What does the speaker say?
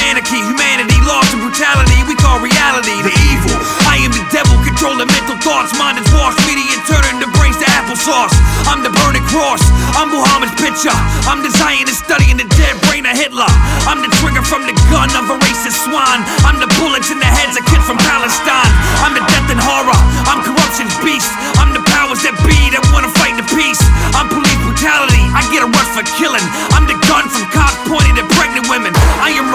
anarchy, humanity, lost in brutality. We call reality the evil. I am the devil, controlling mental thoughts. Mind is washed, media turning the brains to applesauce. I'm the burning cross, I'm Muhammad's picture. I'm the Zionist studying the dead brain of Hitler. I'm the trigger from the gun of a racist swine. I'm the bullets in the heads of kids from Palestine. I'm the death and horror, I'm corruption's beast. I'm the powers that be that wanna fight the peace. I'm police brutality, I get a rush for killing. I'm the gun from cops pointing at pregnant women. I am